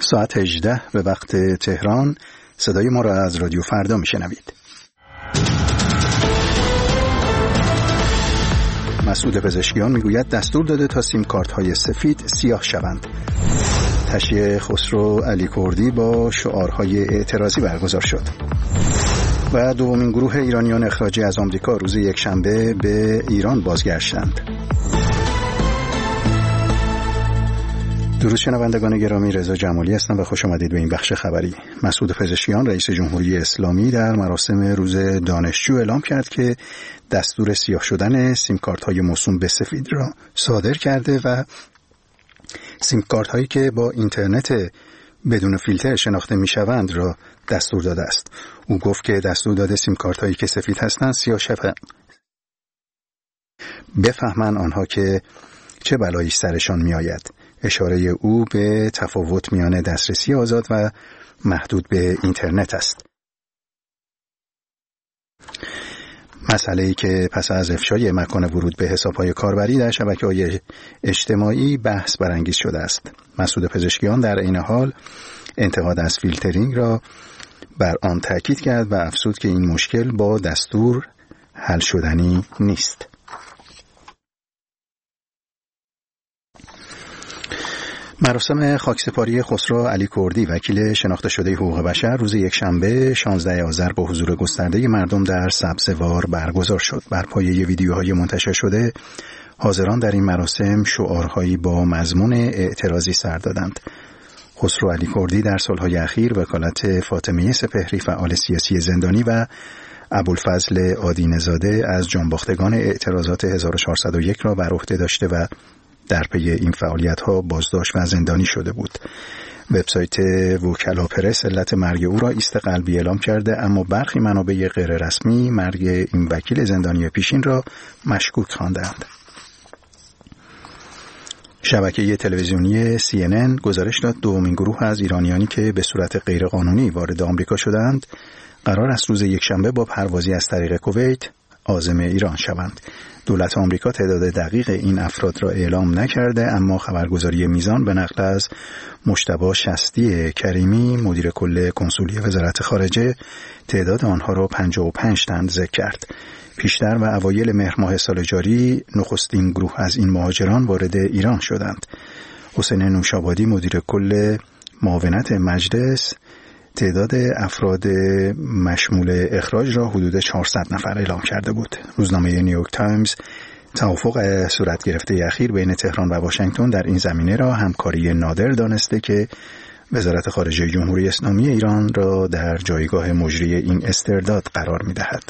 ساعت 18 به وقت تهران. صدای ما را از رادیو فردا میشنوید. مسعود پزشکیان میگوید دستور داده تا سیم کارت های سفید سیاه شوند. تشییع خسرو علی کردی با شعارهای اعتراضی برگزار شد. و دومین گروه ایرانیان اخراجی از آمریکا روز یکشنبه به ایران بازگشتند. درود شنوندگان گرامی، رضا جمالی هستم و خوش آمدید به این بخش خبری. مسعود پزشکیان رئیس جمهوری اسلامی در مراسم روز دانشجو اعلام کرد که دستور سیاه شدن سیم کارت های موسوم به سفید را صادر کرده و سیم کارت هایی که با اینترنت بدون فیلتر شناخته می شوند را دستور داده است. او گفت که دستور داده سیم کارت هایی که سفید هستند سیاه شوند، بفهمن آنها که چه بلایی سرشان می آید. اشاره او به تفاوت میان دسترسی آزاد و محدود به اینترنت است. مسئله‌ای که پس از افشای مکان ورود به حساب‌های کاربری در شبکه‌های اجتماعی بحث برانگیز شده است. مسعود پزشکیان در این حال انتقاد از فیلترینگ را بر آن تاکید کرد و افزود که این مشکل با دستور حل شدنی نیست. مراسم خاکسپاری خسرو علی کردی وکیل شناخته شده حقوق بشر روز یکشنبه 16 آذر با حضور گسترده مردم در سبزوار برگزار شد. بر پایه ویدیوهای منتشر شده حاضران در این مراسم شعارهایی با مضمون اعتراضی سر دادند. خسرو علی کردی در سالهای اخیر وکالت فاطمه سپهری فعال سیاسی زندانی و ابوالفضل آدینه‌زاده از جانباختگان اعتراضات 1401 را بر عهده داشته و در پی این فعالیت‌ها بازداشت و زندانی شده بود. وبسایت وکلا پرس علت مرگ او را ایست قلبی اعلام کرده، اما برخی منابع غیر رسمی مرگ این وکیل زندانی پیشین را مشکوک خواندند. شبکه تلویزیونی CNN گزارش داد دومین گروه از ایرانیانی که به صورت غیرقانونی وارد آمریکا شدند قرار است روز یکشنبه با پروازی از طریق کویت عازم ایران شوند. دولت آمریکا تعداد دقیق این افراد را اعلام نکرده، اما خبرگزاری میزان به نقل از مجتبی شصتی کریمی مدیر کل کنسولی وزارت خارجه تعداد آنها را 55 تن ذکر کرد. پیشتر و اوایل مهر ماه سال جاری نخستین گروه از این مهاجران وارد ایران شدند. حسین نوشابادی مدیر کل معاونت مجلس تعداد افراد مشمول اخراج را حدود 400 نفر اعلام کرده بود. روزنامه نیویورک تایمز توافق صورت گرفته اخیر بین تهران و واشنگتن در این زمینه را همکاری نادر دانسته که وزارت خارجه جمهوری اسلامی ایران را در جایگاه مجری این استرداد قرار می‌دهد.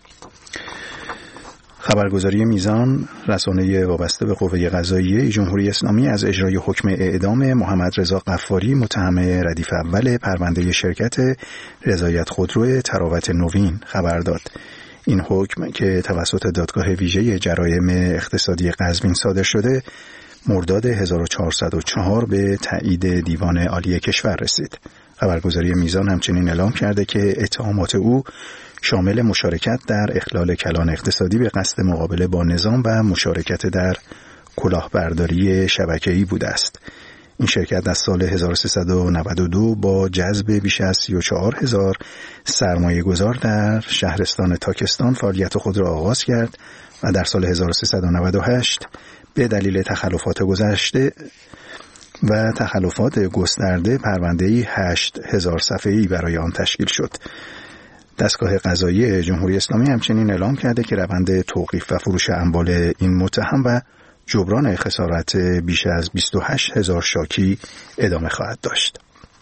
خبرگزاری میزان رسانه وابسته به قوه قضاییه جمهوری اسلامی از اجرای حکم اعدام محمد رضا غفاری متهم ردیف اول پرونده شرکت رضایت خودرو تراوت نوین خبر داد. این حکم که توسط دادگاه ویژه جرایم اقتصادی قزوین صادر شده مرداد 1404 به تایید دیوان عالی کشور رسید. خبرگزاری میزان همچنین اعلام کرده که اتهامات او شامل مشارکت در اخلال کلان اقتصادی به قصد مقابله با نظام و مشارکت در کلاهبرداری شبکه‌ای بوده است. این شرکت از سال 1392 با جذب بیش از 34,000 سرمایه‌گذار در شهرستان تاکستان فعالیت خود را آغاز کرد و در سال 1398 به دلیل تخلفات گسترده پرونده‌ای 8,000 صفحه‌ای برای آن تشکیل شد. دستگاه قضایی جمهوری اسلامی همچنین اعلام کرده که روند توقیف و فروش اموال این متهم و جبران خسارت بیش از 28,000 شاکی ادامه خواهد داشت.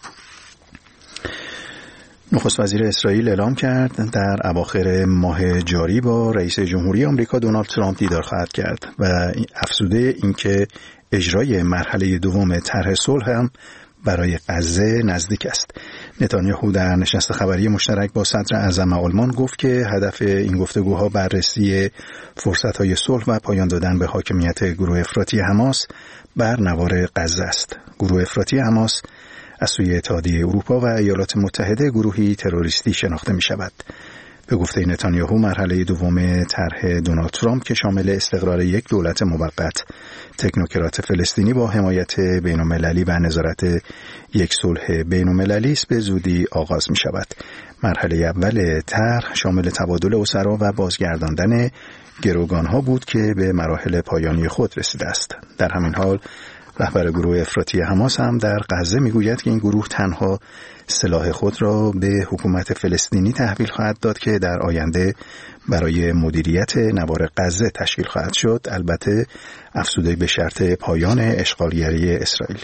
نخست وزیر اسرائیل اعلام کرد در اواخر ماه جاری با رئیس جمهوری آمریکا دونالد ترامپ دیدار خواهد کرد و افزوده اینکه اجرای مرحله دوم طرح صلح هم برای غزه نزدیک است. نتانیاهو در نشست خبری مشترک با صدر اعظم آلمان گفت که هدف این گفتگوها بررسی فرصت‌های صلح و پایان دادن به حاکمیت گروه افراطی حماس بر نوار غزه است. گروه افراطی حماس از سوی اتحادیه اروپا و ایالات متحده گروهی تروریستی شناخته می شود. به گفته نتانیاهو مرحله دوم طرح دونالد ترامپ که شامل استقرار یک دولت موقت تکنوکرات فلسطینی با حمایت بین‌المللی و نظارت یک صلح بین‌المللی است به زودی آغاز می شود. مرحله اول طرح شامل تبادل اسرا و بازگرداندن گروگانها بود که به مراحل پایانی خود رسیده است. در همین حال رهبر گروه افراطی حماس هم در غزه میگوید که این گروه تنها سلاح خود را به حکومت فلسطینی تحویل خواهد داد که در آینده برای مدیریت نوار غزه تشکیل خواهد شد، البته افزوده به شرط پایان اشغالگری اسرائیل.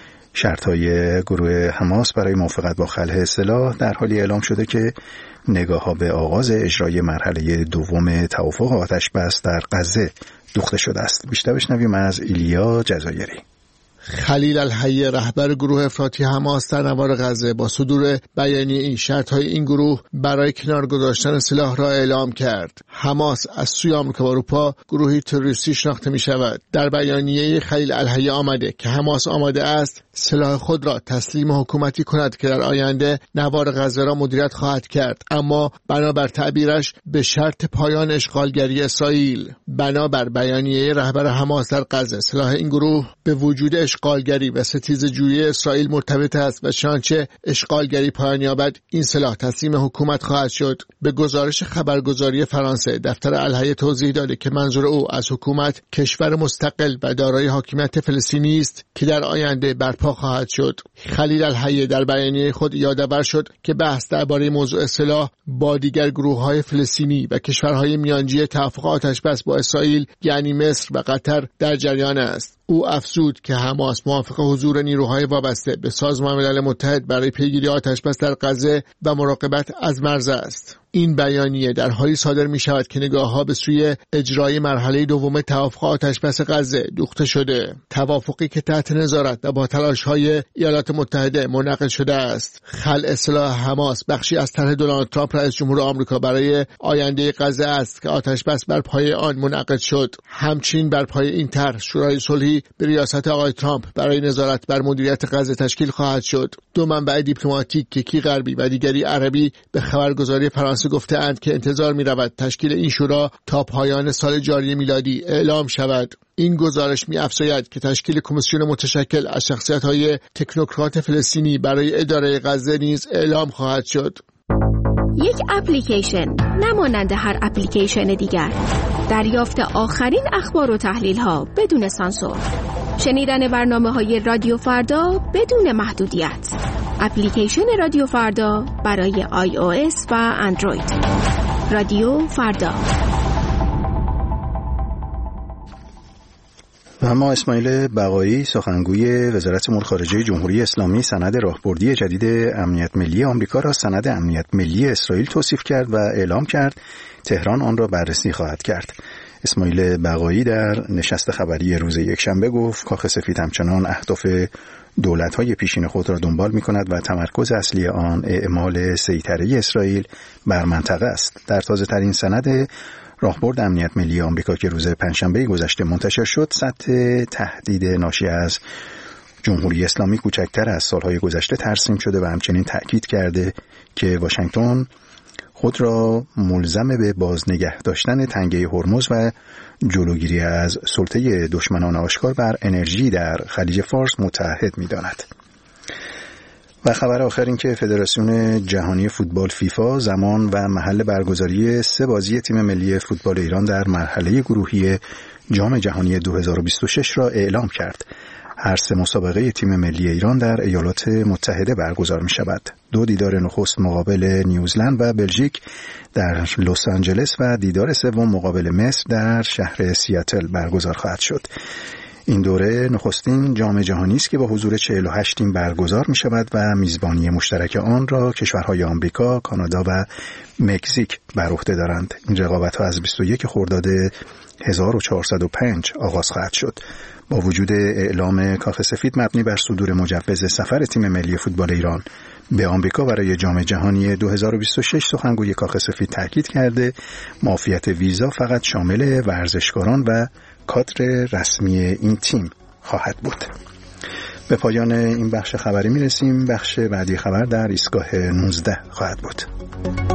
شرط‌های گروه حماس برای موافقت با خلع سلاح در حالی اعلام شده که نگاه‌ها به آغاز اجرای مرحله دوم توافق آتش بس در غزه دوخته شده است. بیشتر بشنویم از ایلیا جزایری. خلیل الحی رهبر گروه افراطی حماس در نوار غزه با صدور بیانیه این شرط‌های این گروه برای کنار گذاشتن سلاح را اعلام کرد. حماس از سوی آمریکا و اروپا گروهی تروریستی شناخته می‌شود. در بیانیه خلیل الحی آمده که حماس آماده است سلاح خود را تسلیم حکومتی کند که در آینده نوار غزه را مدیریت خواهد کرد، اما بنابر تعبیرش به شرط پایان اشغالگری اسرائیل. بنابر بیانیه رهبر حماس در غزه سلاح این گروه به وجود اشغالگری و ستیزه‌جویی اسرائیل مرتبط است و چنانچه اشغالگری پایان یابد این سلاح تسلیم حکومت خواهد شد. به گزارش خبرگزاری فرانسه دفتر الحی توضیح داده که منظور او از حکومت کشور مستقل و دارای حاکمیت فلسطینی است که در آینده برپا خواهد شد. خلیل الحی در بیانیه خود یادآور شد که بحث درباره موضوع سلاح با دیگر گروه‌های فلسطینی و کشورهای میانجی توافق آتش‌بس با اسرائیل یعنی مصر و قطر در جریان است. او افزود که حماس موافق حضور نیروهای وابسته به سازمان ملل متحد برای پیگیری آتش‌بس در غزه و مراقبت از مرز است. این بیانیه در حالی صادر می شود که نگاه‌ها به سوی اجرای مرحله دوم توافق آتش‌بس غزه دوخته شده. توافقی که تحت نظارت و با تلاش‌های ایالات متحده منعقد شده است. خلع سلاح حماس بخشی از طرح دونالد ترامپ رئیس جمهور آمریکا برای آینده غزه است که آتش‌بس بر پایه آن منعقد شد. همچنین بر پایه این طرح شورای صلحی به ریاست آقای ترامپ برای نظارت بر مدیریت غزه تشکیل خواهد شد. دو منبع دیپلماتیک یکی غربی و دیگری عربی به خبرگزاری فرانسه گفته‌اند که انتظار می‌رود تشکیل این شورا تا پایان سال جاری میلادی اعلام شود. این گزارش می‌افزاید که تشکیل کمیسیون متشکل از شخصیت‌های تکنوکرات فلسطینی برای اداره غزه نیز اعلام خواهد شد. یک اپلیکیشن نمانند هر اپلیکیشن دیگر. دریافت آخرین اخبار و تحلیل‌ها بدون سانسور. شنیدن برنامه‌های رادیو فردا بدون محدودیت. اپلیکیشن رادیو فردا برای iOS و اندروید. رادیو فردا. و اما اسماعیل بقایی سخنگوی وزارت امور خارجه جمهوری اسلامی سند راهبردی جدید امنیت ملی آمریکا را سند امنیت ملی اسرائیل توصیف کرد و اعلام کرد تهران آن را بررسی خواهد کرد. اسماعیل بقایی در نشست خبری روز یکشنبه گفت کاخ سفید همچنان اهداف دولت‌های پیشین خود را دنبال می‌کند و تمرکز اصلی آن اعمال سیطره اسرائیل بر منطقه است. در تازه‌ترین سند راهبرد امنیت ملی آمریکا که روز پنجشنبه گذشته منتشر شد، سطح تهدید ناشی از جمهوری اسلامی کوچکتر از سالهای گذشته ترسیم شده و همچنین تأکید کرده که واشنگتن خود را ملزم به بازنگه داشتن تنگه هرمز و جلوگیری از سلطه دشمنان آشکار بر انرژی در خلیج فارس متعهد می‌داند. و خبر آخر این که فدراسیون جهانی فوتبال فیفا زمان و محل برگزاری 3 بازی تیم ملی فوتبال ایران در مرحله گروهی جام جهانی 2026 را اعلام کرد. هر 3 مسابقه تیم ملی ایران در ایالات متحده برگزار می شود. 2 دیدار نخست مقابل نیوزلند و بلژیک در لس آنجلس و دیدار سوم مقابل مصر در شهر سیاتل برگزار خواهد شد. این دوره نخستین جام جهانی است که با حضور 48 تیم برگزار می شود و میزبانی مشترک آن را کشورهای آمریکا، کانادا و مکزیک بر عهده دارند. این رقابت‌ها از 21 خرداد 1405 آغاز خواهد شد. با وجود اعلام کاخ سفید مبنی بر صدور مجوز سفر تیم ملی فوتبال ایران به آمریکا برای جام جهانی 2026، سخنگوی کاخ سفید تاکید کرده معافیت ویزا فقط شامل ورزشکاران و کادر رسمی این تیم خواهد بود. به پایان این بخش خبری میرسیم. بخش بعدی خبر در ایستگاه 19 خواهد بود.